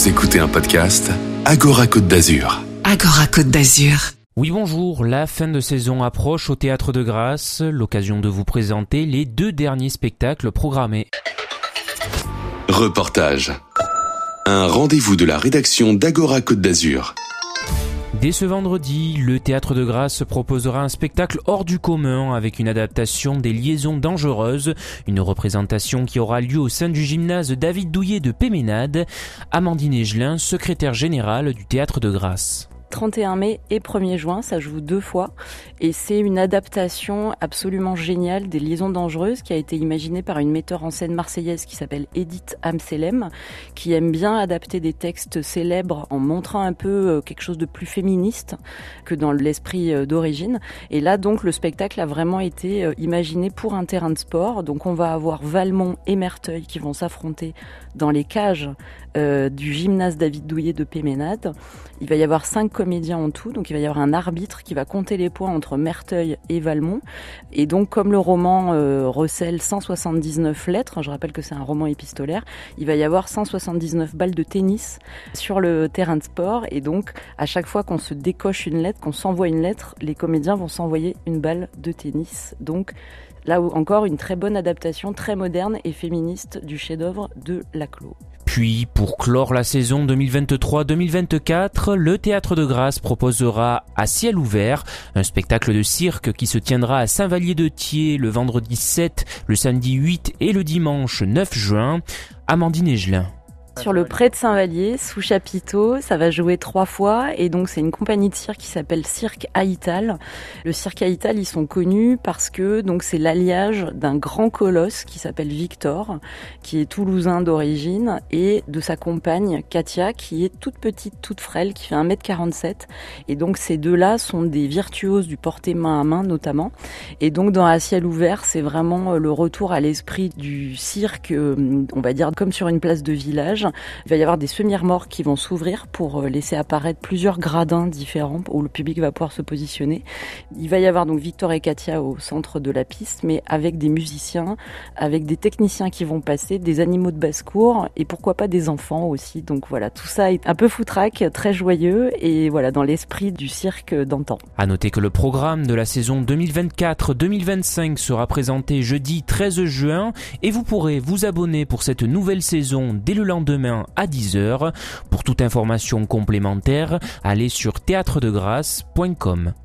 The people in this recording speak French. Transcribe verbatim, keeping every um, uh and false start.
Vous écoutez un podcast Agora Côte d'Azur. Agora Côte d'Azur. Oui bonjour, la fin de saison approche au Théâtre de Grasse, l'occasion de vous présenter les deux derniers spectacles programmés. Reportage. Un rendez-vous de la rédaction d'Agora Côte d'Azur. Dès ce vendredi, le Théâtre de Grasse proposera un spectacle hors du commun avec une adaptation des Liaisons dangereuses, une représentation qui aura lieu au sein du gymnase David Douillet de Péménade. Amandine Egelin, secrétaire générale du Théâtre de Grasse. trente et un mai et premier juin, ça joue deux fois et c'est une adaptation absolument géniale des Liaisons dangereuses qui a été imaginée par une metteur en scène marseillaise qui s'appelle Edith Amselem, qui aime bien adapter des textes célèbres en montrant un peu quelque chose de plus féministe que dans l'esprit d'origine. Et là donc le spectacle a vraiment été imaginé pour un terrain de sport, donc on va avoir Valmont et Merteuil qui vont s'affronter dans les cages euh, du gymnase David Douillet de Péménade. Il va y avoir cinq comédiens en tout, donc il va y avoir un arbitre qui va compter les points entre Merteuil et Valmont. Et donc comme le roman euh, recèle cent soixante-dix-neuf lettres, je rappelle que c'est un roman épistolaire, il va y avoir cent soixante-dix-neuf balles de tennis sur le terrain de sport. Et donc à chaque fois qu'on se décoche une lettre, qu'on s'envoie une lettre, les comédiens vont s'envoyer une balle de tennis. Donc là encore une très bonne adaptation, très moderne et féministe du chef-d'œuvre de Laclos. Puis, pour clore la saison deux mille vingt-trois deux mille vingt-quatre, le Théâtre de Grasse proposera À ciel ouvert, un spectacle de cirque qui se tiendra à Saint-Vallier-de-Thiers le vendredi sept, le samedi huit et le dimanche neuf juin. Amandine Egelin. Sur le pré de Saint-Vallier, sous chapiteau, ça va jouer trois fois et donc c'est une compagnie de cirque qui s'appelle Cirque Haïtal. Le Cirque Haïtal, ils sont connus parce que donc c'est l'alliage d'un grand colosse qui s'appelle Victor, qui est toulousain d'origine, et de sa compagne Katia, qui est toute petite, toute frêle, qui fait un mètre quarante-sept. Et donc ces deux-là sont des virtuoses du porté main à main notamment. Et donc dans À ciel ouvert, c'est vraiment le retour à l'esprit du cirque, on va dire comme sur une place de village. Il va y avoir des semi-remorques qui vont s'ouvrir pour laisser apparaître plusieurs gradins différents où le public va pouvoir se positionner. Il va y avoir donc Victor et Katia au centre de la piste, mais avec des musiciens, avec des techniciens qui vont passer, des animaux de basse-cour et pourquoi pas des enfants aussi. Donc voilà, tout ça est un peu foutraque, très joyeux et voilà, dans l'esprit du cirque d'antan. À noter que le programme de la saison deux mille vingt-quatre deux mille vingt-cinq sera présenté jeudi treize juin et vous pourrez vous abonner pour cette nouvelle saison dès le lendemain à dix heures. Pour toute information complémentaire, allez sur théâtre de grasse point com.